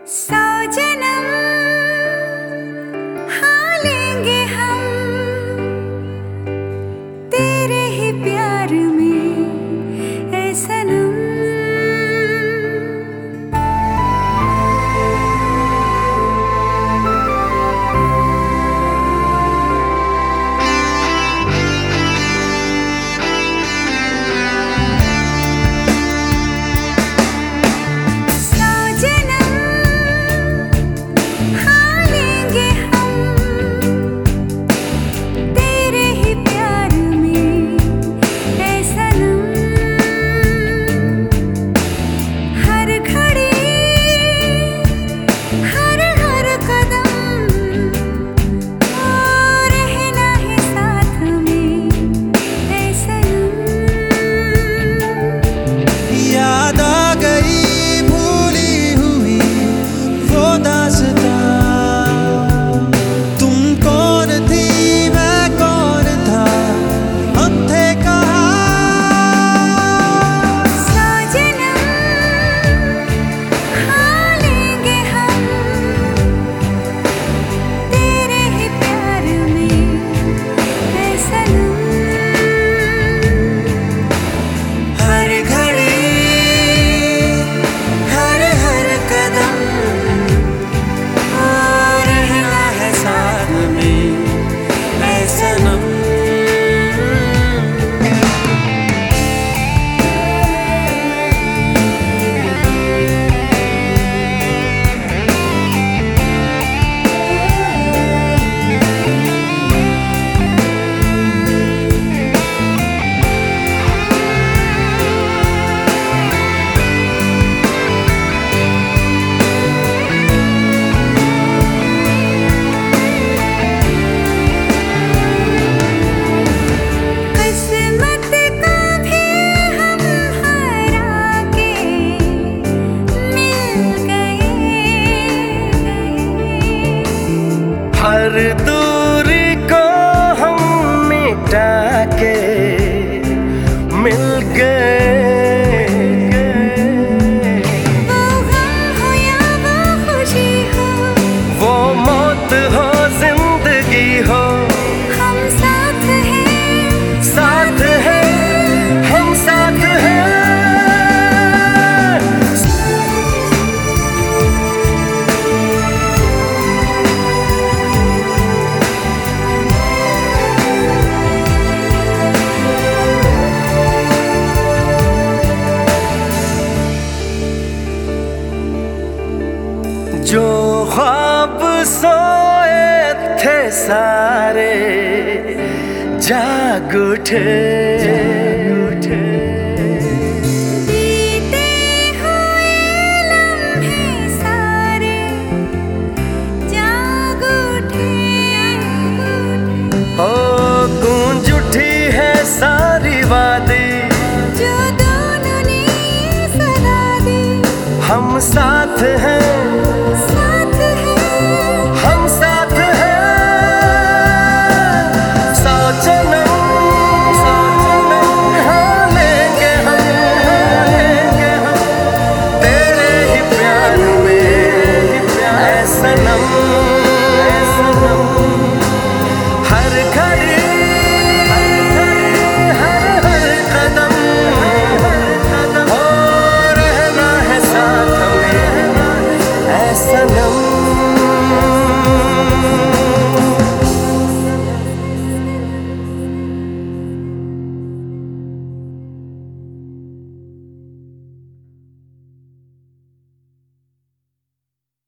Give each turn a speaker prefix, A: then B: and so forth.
A: सौ जन्म हाँ लेंगे हम तेरे ही प्यार में ऐ सनम।
B: हर दूरी को हम मिटा के मिल गए।
A: वो गम हो या वो खुशी हो,
B: वो मौत हो जिंदगी हो,
A: हम साथ हैं,
B: साथ हैं, हम साथ हैं। जो ख्वाब सोए थे सारे जाग उठे।